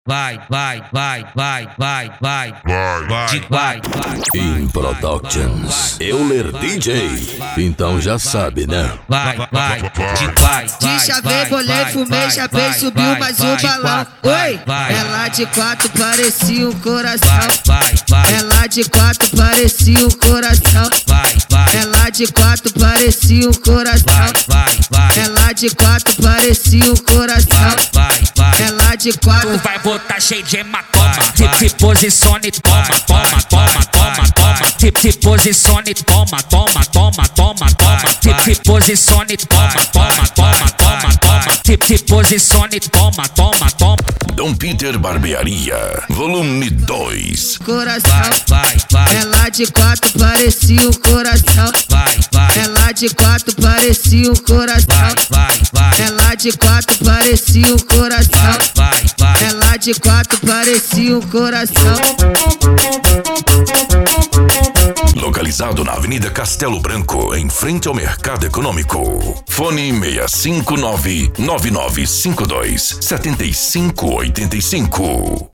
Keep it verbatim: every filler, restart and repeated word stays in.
vai, vai, vai, vai, vai, vai, Vai, de vai, In Productions, Euler D J. Então já sabe, né? vai, vai, de vai, De chavei, bolei, fumei, chapei, subiu mais um balão. Oi, ela de quatro parecia um coração. vai, vai, Ela de quatro parecia um coração. vai, vai, Ela de quatro parecia um coração. vai, vai, Ela de quatro parecia um coração. vai, vai, Ela de quatro. Vai botar cheio de hematoma. Se, se posicione, toma, toma, toma, toma, toma. Se, se posicione, toma, toma, toma, toma, toma. Se, se posicione, toma, toma, toma, toma, toma. Se, se posicione, toma, toma, toma. Dom Peter Barbearia, volume dois. Coração. vai, vai, Ela de quatro parecia um coração. vai, vai, Ela de quatro parecia um coração. vai, vai, Ela de quatro parecia um coração. vai, vai, Ela de quatro parecia um coração. Localizado na Avenida Castelo Branco, em frente ao Mercado Econômico. Fone seis cinco nove, nove nove cinco dois, sete cinco oito cinco.